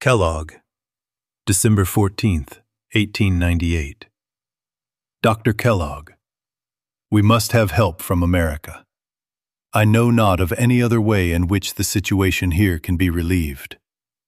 Kellogg, December 14th, 1898. Dr. Kellogg, we must have help from America. I know not of any other way in which the situation here can be relieved.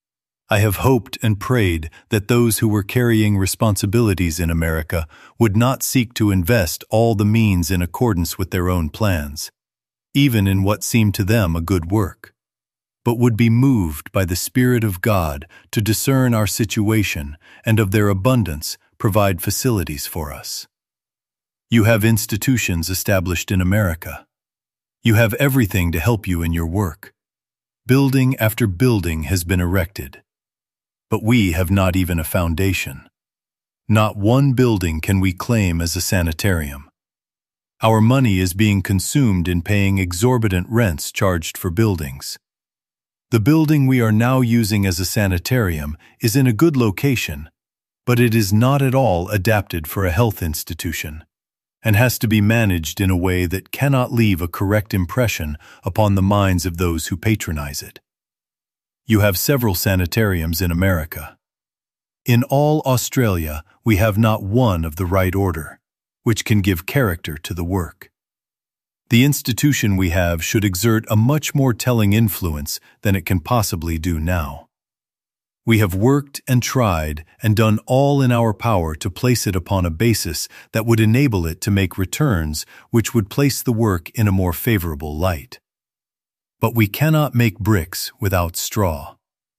I have hoped and prayed that those who were carrying responsibilities in America would not seek to invest all the means in accordance with their own plans, even in what seemed to them a good work, but would be moved by the Spirit of God to discern our situation and of their abundance provide facilities for us. You have institutions established in America. You have everything to help you in your work. Building after building has been erected. But we have not even a foundation. Not one building can we claim as a sanitarium. Our money is being consumed in paying exorbitant rents charged for buildings. The building we are now using as a sanitarium is in a good location, but it is not at all adapted for a health institution, and has to be managed in a way that cannot leave a correct impression upon the minds of those who patronize it. You have several sanitariums in America. In all Australia, we have not one of the right order, which can give character to the work. The institution we have should exert a much more telling influence than it can possibly do now. We have worked and tried and done all in our power to place it upon a basis that would enable it to make returns which would place the work in a more favorable light. But we cannot make bricks without straw.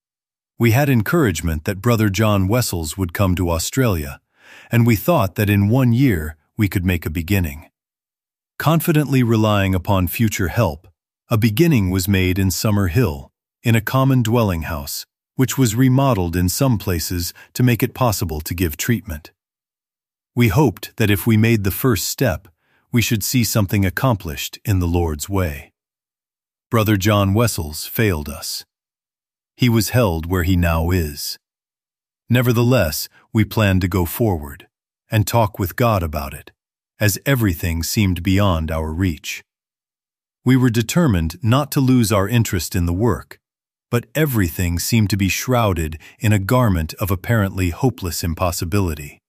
We had encouragement that Brother John Wessels would come to Australia, and we thought that in 1 year we could make a beginning. Confidently relying upon future help, a beginning was made in Summer Hill, in a common dwelling house, which was remodeled in some places to make it possible to give treatment. We hoped that if we made the first step, we should see something accomplished in the Lord's way. Brother John Wessels failed us. He was held where he now is. Nevertheless, we planned to go forward and talk with God about it, as everything seemed beyond our reach. We were determined not to lose our interest in the work, but everything seemed to be shrouded in a garment of apparently hopeless impossibility.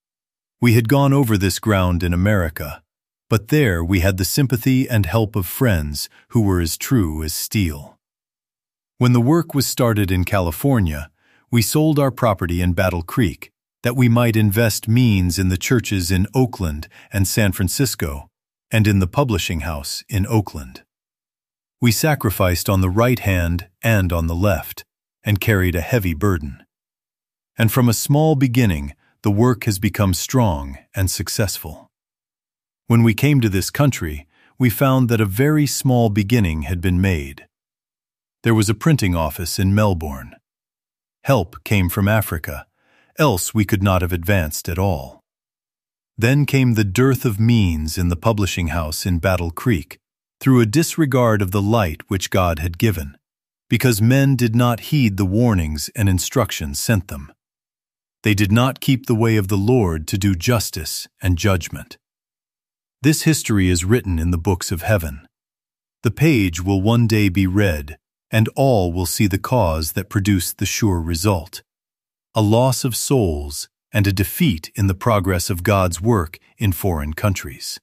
We had gone over this ground in America, but there we had the sympathy and help of friends who were as true as steel. When the work was started in California, we sold our property in Battle Creek that we might invest means in the churches in Oakland and San Francisco and in the publishing house in Oakland. We sacrificed on the right hand and on the left and carried a heavy burden. And from a small beginning, the work has become strong and successful. When we came to this country, we found that a very small beginning had been made. There was a printing office in Melbourne. Help came from Africa, else we could not have advanced at all. Then came the dearth of means in the publishing house in Battle Creek, through a disregard of the light which God had given, because men did not heed the warnings and instructions sent them. They did not keep the way of the Lord to do justice and judgment. This history is written in the books of heaven. The page will one day be read, and all will see the cause that produced the sure result, a loss of souls and a defeat in the progress of God's work in foreign countries.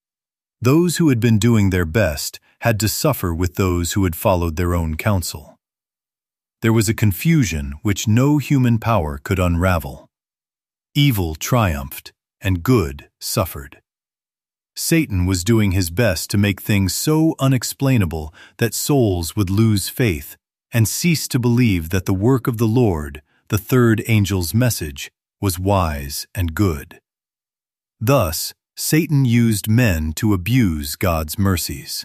Those who had been doing their best had to suffer with those who had followed their own counsel. There was a confusion which no human power could unravel. Evil triumphed, and good suffered. Satan was doing his best to make things so unexplainable that souls would lose faith and cease to believe that the work of the Lord, the third angel's message, was wise and good. Thus, Satan used men to abuse God's mercies.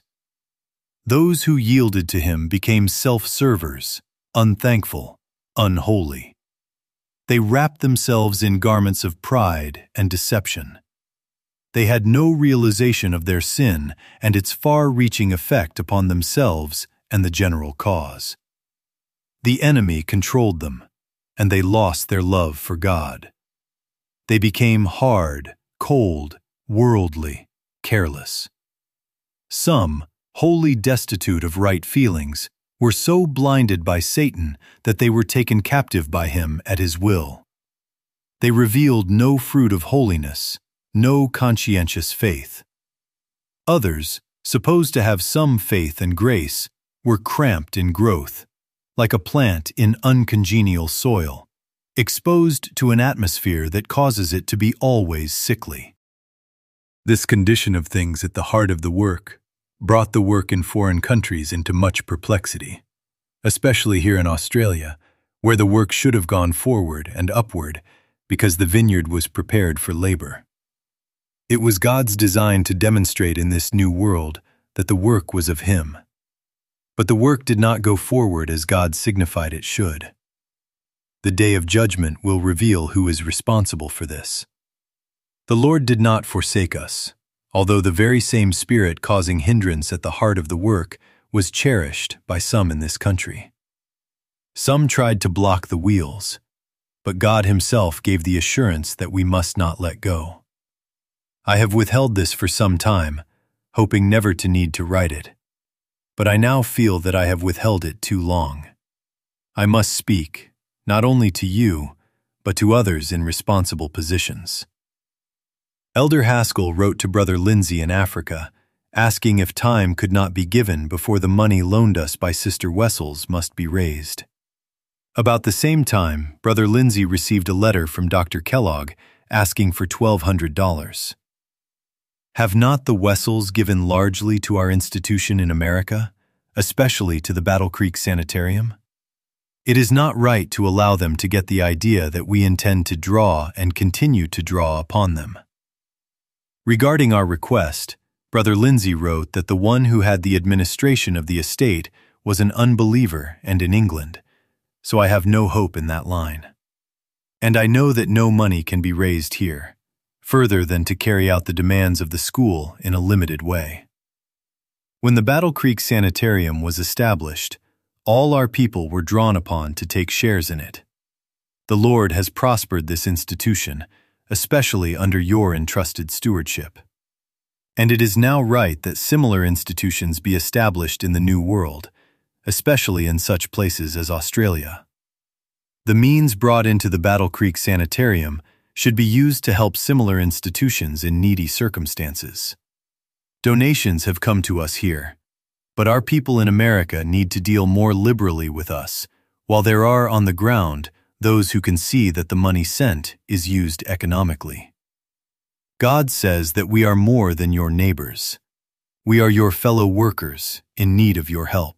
Those who yielded to him became self-servers, unthankful, unholy. They wrapped themselves in garments of pride and deception. They had no realization of their sin and its far-reaching effect upon themselves and the general cause. The enemy controlled them, and they lost their love for God. They became hard, cold, worldly, careless. Some, wholly destitute of right feelings, were so blinded by Satan that they were taken captive by him at his will. They revealed no fruit of holiness, no conscientious faith. Others, supposed to have some faith and grace, were cramped in growth, like a plant in uncongenial soil, exposed to an atmosphere that causes it to be always sickly. This condition of things at the heart of the work brought the work in foreign countries into much perplexity, especially here in Australia, where the work should have gone forward and upward because the vineyard was prepared for labor. It was God's design to demonstrate in this new world that the work was of Him. But the work did not go forward as God signified it should. The day of judgment will reveal who is responsible for this. The Lord did not forsake us, although the very same spirit causing hindrance at the heart of the work was cherished by some in this country. Some tried to block the wheels, but God Himself gave the assurance that we must not let go. I have withheld this for some time, hoping never to need to write it, but I now feel that I have withheld it too long. I must speak, not only to you, but to others in responsible positions. Elder Haskell wrote to Brother Lindsay in Africa, asking if time could not be given before the money loaned us by Sister Wessels must be raised. About the same time, Brother Lindsay received a letter from Dr. Kellogg asking for $1,200. Have not the Wessels given largely to our institution in America, especially to the Battle Creek Sanitarium? It is not right to allow them to get the idea that we intend to draw and continue to draw upon them. Regarding our request, Brother Lindsay wrote that the one who had the administration of the estate was an unbeliever and in England, so I have no hope in that line. And I know that no money can be raised here, further than to carry out the demands of the school in a limited way. When the Battle Creek Sanitarium was established, all our people were drawn upon to take shares in it. The Lord has prospered this institution, especially under your entrusted stewardship. And it is now right that similar institutions be established in the New World, especially in such places as Australia. The means brought into the Battle Creek Sanitarium should be used to help similar institutions in needy circumstances. Donations have come to us here, but our people in America need to deal more liberally with us, while there are on the ground those who can see that the money sent is used economically. God says that we are more than your neighbors. We are your fellow workers in need of your help.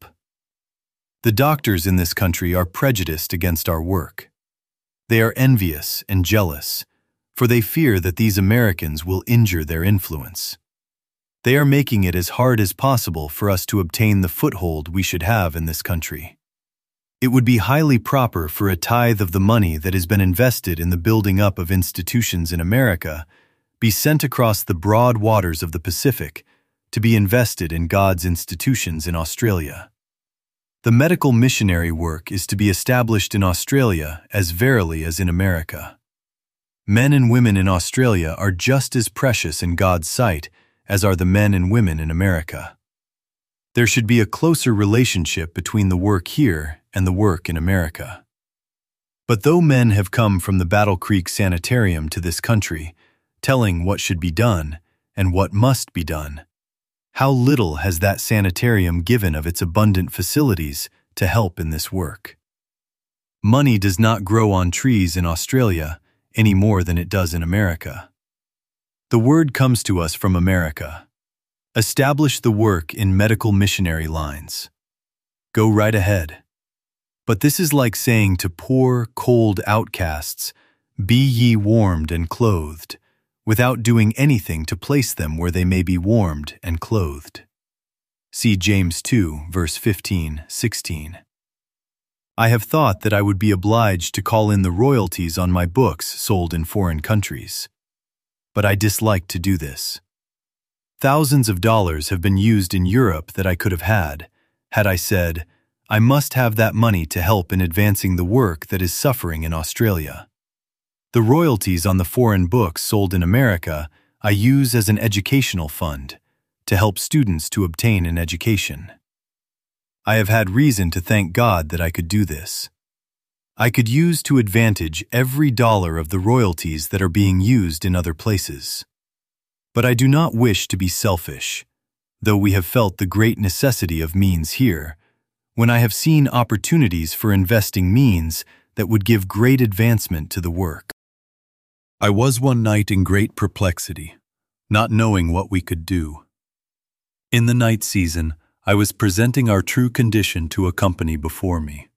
The doctors in this country are prejudiced against our work. They are envious and jealous, for they fear that these Americans will injure their influence. They are making it as hard as possible for us to obtain the foothold we should have in this country. It would be highly proper for a tithe of the money that has been invested in the building up of institutions in America be sent across the broad waters of the Pacific to be invested in God's institutions in Australia. The medical missionary work is to be established in Australia as verily as in America. Men and women in Australia are just as precious in God's sight as are the men and women in America. There should be a closer relationship between the work here and the work in America. But though men have come from the Battle Creek Sanitarium to this country, telling what should be done and what must be done, how little has that sanitarium given of its abundant facilities to help in this work? Money does not grow on trees in Australia any more than it does in America. The word comes to us from America. Establish the work in medical missionary lines. Go right ahead. But this is like saying to poor, cold outcasts, "Be ye warmed and clothed," without doing anything to place them where they may be warmed and clothed. See James 2, verse 15-16. I have thought that I would be obliged to call in the royalties on my books sold in foreign countries, but I dislike to do this. Thousands of dollars have been used in Europe that I could have had I said, I must have that money to help in advancing the work that is suffering in Australia. The royalties on the foreign books sold in America I use as an educational fund to help students to obtain an education. I have had reason to thank God that I could do this. I could use to advantage every dollar of the royalties that are being used in other places. But I do not wish to be selfish, though we have felt the great necessity of means here, when I have seen opportunities for investing means that would give great advancement to the work. I was one night in great perplexity, not knowing what we could do. In the night season, I was presenting our true condition to a company before me.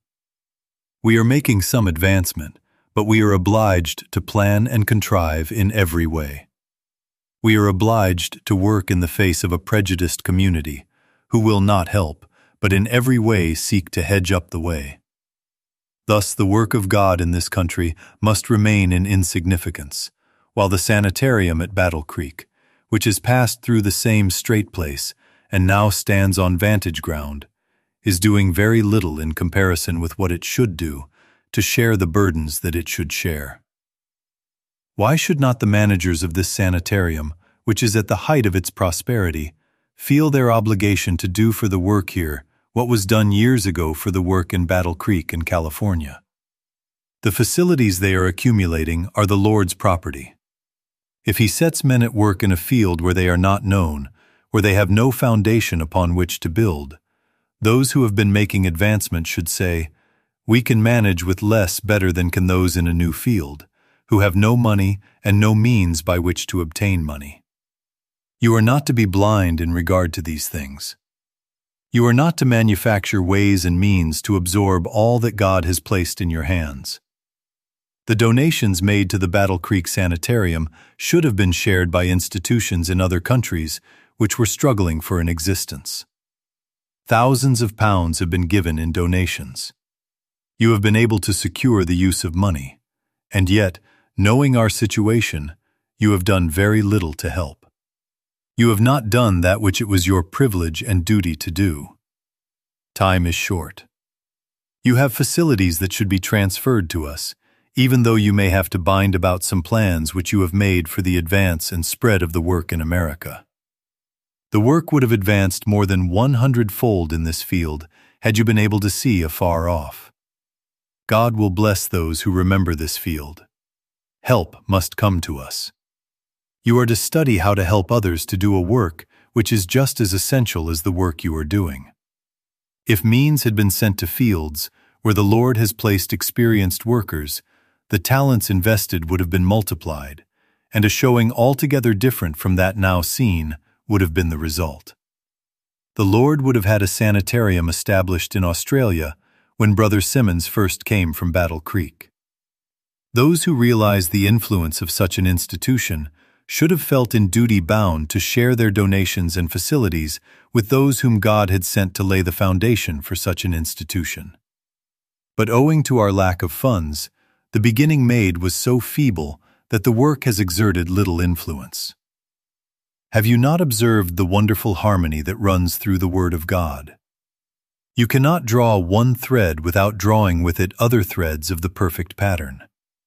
We are making some advancement, but we are obliged to plan and contrive in every way. We are obliged to work in the face of a prejudiced community, who will not help, but in every way seek to hedge up the way. Thus the work of God in this country must remain in insignificance, while the sanitarium at Battle Creek, which has passed through the same strait place and now stands on vantage ground, is doing very little in comparison with what it should do to share the burdens that it should share. Why should not the managers of this sanitarium, which is at the height of its prosperity, feel their obligation to do for the work here what was done years ago for the work in Battle Creek in California? The facilities they are accumulating are the Lord's property. If He sets men at work in a field where they are not known, where they have no foundation upon which to build, those who have been making advancement should say, "We can manage with less better than can those in a new field, who have no money and no means by which to obtain money." You are not to be blind in regard to these things. You are not to manufacture ways and means to absorb all that God has placed in your hands. The donations made to the Battle Creek Sanitarium should have been shared by institutions in other countries which were struggling for an existence. Thousands of pounds have been given in donations. You have been able to secure the use of money, and yet, knowing our situation, you have done very little to help. You have not done that which it was your privilege and duty to do. Time is short. You have facilities that should be transferred to us, even though you may have to bind about some plans which you have made for the advance and spread of the work in America. The work would have advanced more than 100-fold in this field had you been able to see afar off. God will bless those who remember this field. Help must come to us. You are to study how to help others to do a work which is just as essential as the work you are doing. If means had been sent to fields where the Lord has placed experienced workers, the talents invested would have been multiplied, and a showing altogether different from that now seen would have been the result. The Lord would have had a sanitarium established in Australia when Brother Simmons first came from Battle Creek. Those who realize the influence of such an institution should have felt in duty bound to share their donations and facilities with those whom God had sent to lay the foundation for such an institution. But owing to our lack of funds, the beginning made was so feeble that the work has exerted little influence. Have you not observed the wonderful harmony that runs through the Word of God? You cannot draw one thread without drawing with it other threads of the perfect pattern.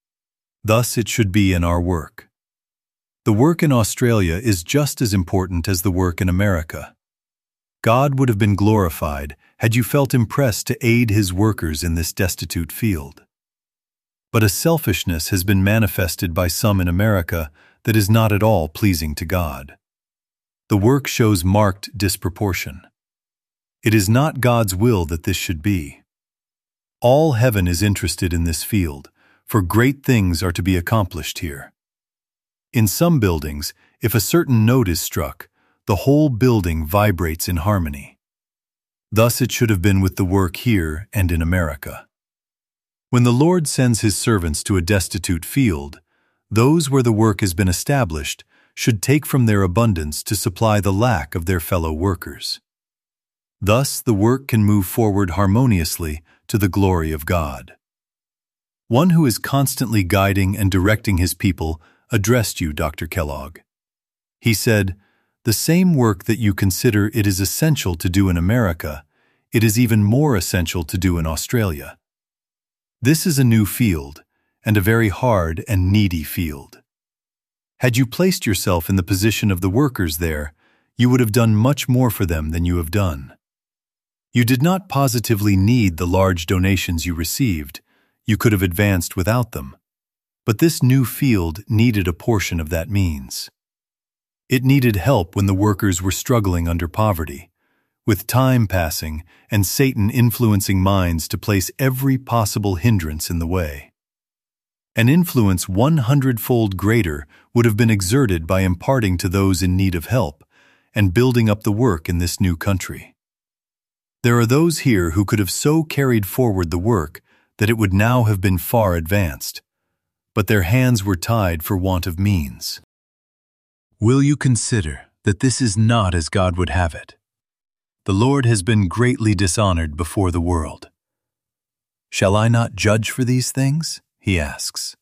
Thus it should be in our work. The work in Australia is just as important as the work in America. God would have been glorified had you felt impressed to aid His workers in this destitute field. But a selfishness has been manifested by some in America that is not at all pleasing to God. The work shows marked disproportion. It is not God's will that this should be. All heaven is interested in this field, for great things are to be accomplished here. In some buildings, if a certain note is struck, the whole building vibrates in harmony. Thus it should have been with the work here and in America. When the Lord sends His servants to a destitute field, those where the work has been established should take from their abundance to supply the lack of their fellow workers. Thus the work can move forward harmoniously to the glory of God. One who is constantly guiding and directing his people addressed you, Dr. Kellogg. He said, "The same work that you consider it is essential to do in America, it is even more essential to do in Australia. This is a new field, and a very hard and needy field. Had you placed yourself in the position of the workers there, you would have done much more for them than you have done. You did not positively need the large donations you received. You could have advanced without them. But this new field needed a portion of that means. It needed help when the workers were struggling under poverty, with time passing and Satan influencing minds to place every possible hindrance in the way. An influence 100-fold greater would have been exerted by imparting to those in need of help and building up the work in this new country. There are those here who could have so carried forward the work that it would now have been far advanced, but their hands were tied for want of means. Will you consider that this is not as God would have it? The Lord has been greatly dishonored before the world. Shall I not judge for these things? He asks.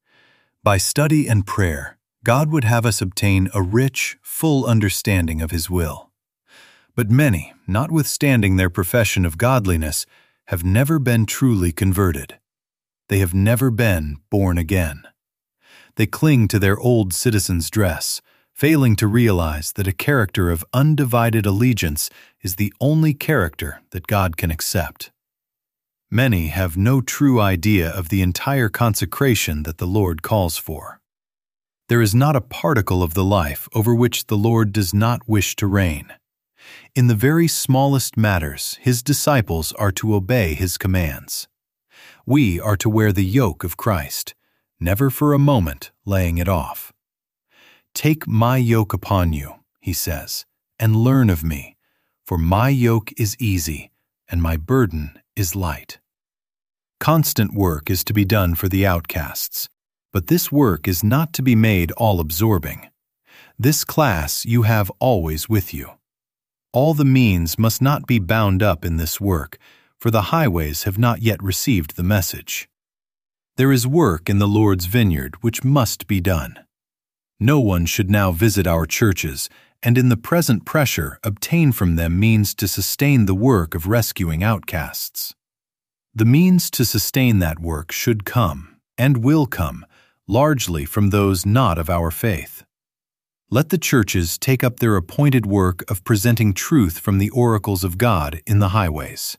By study and prayer, God would have us obtain a rich, full understanding of His will. But many, notwithstanding their profession of godliness, have never been truly converted. They have never been born again. They cling to their old citizen's dress, failing to realize that a character of undivided allegiance is the only character that God can accept. Many have no true idea of the entire consecration that the Lord calls for. There is not a particle of the life over which the Lord does not wish to reign. In the very smallest matters, His disciples are to obey His commands. We are to wear the yoke of Christ, never for a moment laying it off. Take my yoke upon you, He says, and learn of me, for my yoke is easy and my burden is light. Constant work is to be done for the outcasts, but this work is not to be made all-absorbing. This class you have always with you. All the means must not be bound up in this work, for the highways have not yet received the message. There is work in the Lord's vineyard which must be done. No one should now visit our churches and in the present pressure obtain from them means to sustain the work of rescuing outcasts. The means to sustain that work should come, and will come, largely from those not of our faith. Let the churches take up their appointed work of presenting truth from the oracles of God in the highways.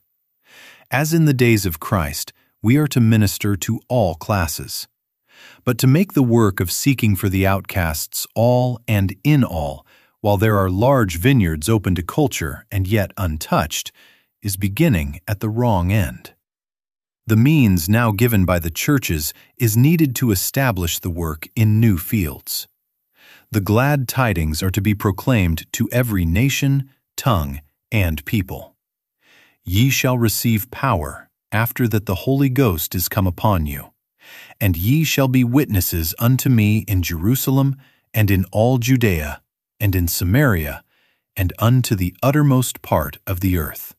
As in the days of Christ, we are to minister to all classes. But to make the work of seeking for the outcasts all and in all, while there are large vineyards open to culture and yet untouched, is beginning at the wrong end. The means now given by the churches is needed to establish the work in new fields. The glad tidings are to be proclaimed to every nation, tongue, and people. Ye shall receive power after that the Holy Ghost is come upon you, and ye shall be witnesses unto me in Jerusalem, and in all Judea, and in Samaria, and unto the uttermost part of the earth.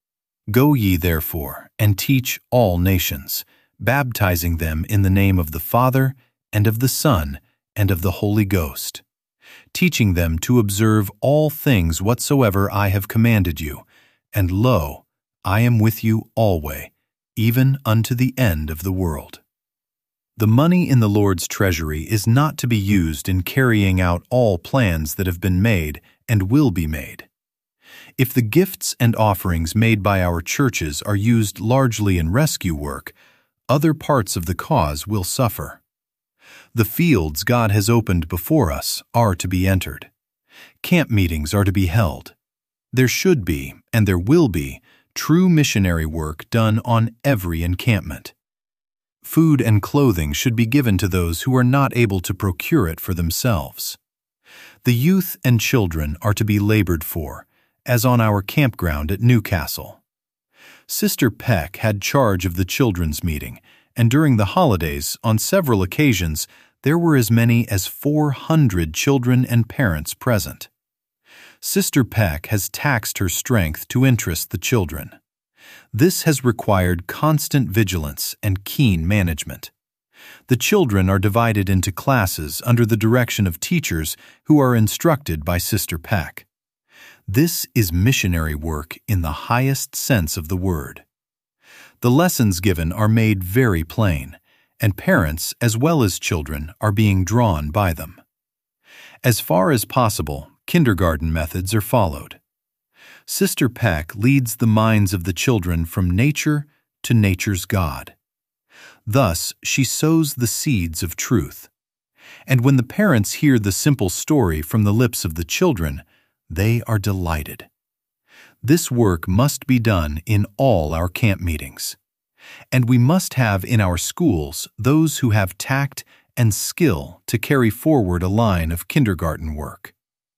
Go ye therefore, and teach all nations, baptizing them in the name of the Father, and of the Son, and of the Holy Ghost, teaching them to observe all things whatsoever I have commanded you, and lo, I am with you alway, even unto the end of the world. The money in the Lord's treasury is not to be used in carrying out all plans that have been made and will be made. If the gifts and offerings made by our churches are used largely in rescue work, other parts of the cause will suffer. The fields God has opened before us are to be entered. Camp meetings are to be held. There should be, and there will be, true missionary work done on every encampment. Food and clothing should be given to those who are not able to procure it for themselves. The youth and children are to be labored for, as on our campground at Newcastle. Sister Peck had charge of the children's meeting, and during the holidays, on several occasions, there were as many as 400 children and parents present. Sister Peck has taxed her strength to interest the children. This has required constant vigilance and keen management. The children are divided into classes under the direction of teachers who are instructed by Sister Peck. This is missionary work in the highest sense of the word. The lessons given are made very plain, and parents as well as children are being drawn by them. As far as possible, kindergarten methods are followed. Sister Peck leads the minds of the children from nature to nature's God. Thus, she sows the seeds of truth. And when the parents hear the simple story from the lips of the children, they are delighted. This work must be done in all our camp meetings. And we must have in our schools those who have tact and skill to carry forward a line of kindergarten work.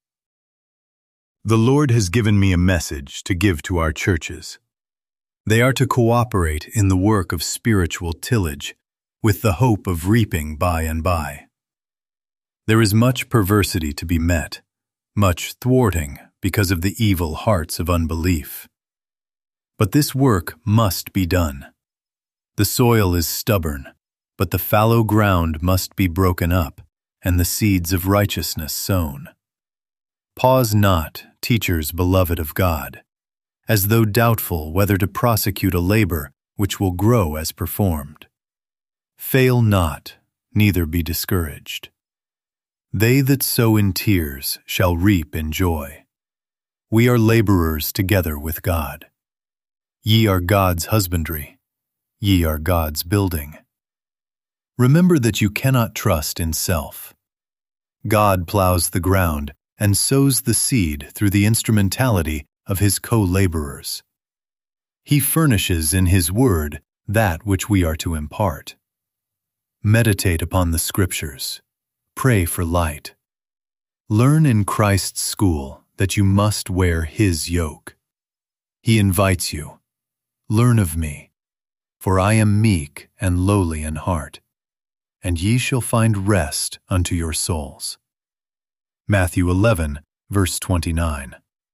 The Lord has given me a message to give to our churches. They are to cooperate in the work of spiritual tillage, with the hope of reaping by and by. There is much perversity to be met, much thwarting because of the evil hearts of unbelief. But this work must be done. The soil is stubborn, but the fallow ground must be broken up, and the seeds of righteousness sown. Pause not, teachers beloved of God, as though doubtful whether to prosecute a labor which will grow as performed. Fail not, neither be discouraged. They that sow in tears shall reap in joy. We are laborers together with God. Ye are God's husbandry. Ye are God's building. Remember that you cannot trust in self. God plows the ground and sows the seed through the instrumentality of his co-laborers. He furnishes in his word that which we are to impart. Meditate upon the Scriptures. Pray for light. Learn in Christ's school that you must wear his yoke. He invites you. Learn of me, for I am meek and lowly in heart, and ye shall find rest unto your souls. Matthew 11, verse 29.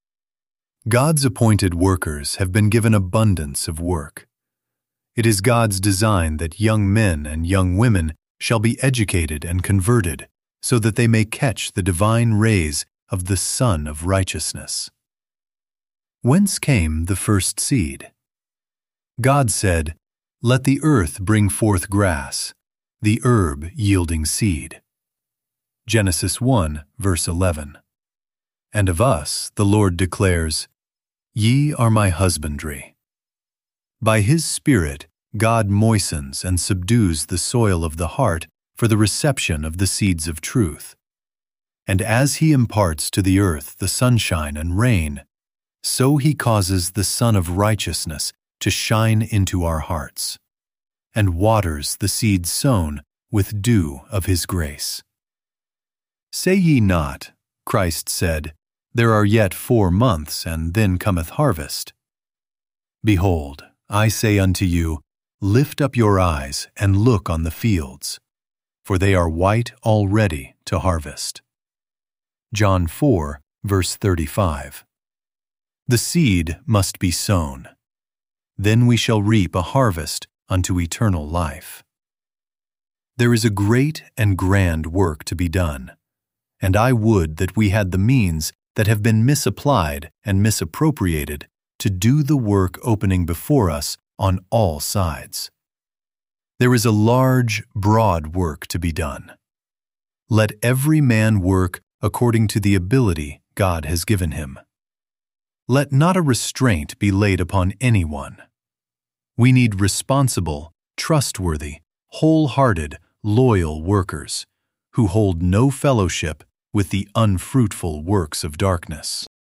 God's appointed workers have been given abundance of work. It is God's design that young men and young women shall be educated and converted so that they may catch the divine rays of the Sun of Righteousness. Whence came the first seed? God said, "Let the earth bring forth grass, the herb yielding seed." Genesis 1, verse 11. And of us the Lord declares, "Ye are my husbandry." By his Spirit, God moistens and subdues the soil of the heart for the reception of the seeds of truth. And as he imparts to the earth the sunshine and rain, so he causes the sun of righteousness to shine into our hearts, and waters the seed sown with dew of his grace. Say ye not, Christ said, "There are yet 4 months, and then cometh harvest." Behold, I say unto you, lift up your eyes and look on the fields, for they are white already to harvest. John 4, verse 35. The seed must be sown. Then we shall reap a harvest unto eternal life. There is a great and grand work to be done, and I would that we had the means that have been misapplied and misappropriated to do the work opening before us on all sides. There is a large, broad work to be done. Let every man work according to the ability God has given him. Let not a restraint be laid upon anyone. We need responsible, trustworthy, wholehearted, loyal workers who hold no fellowship with the unfruitful works of darkness.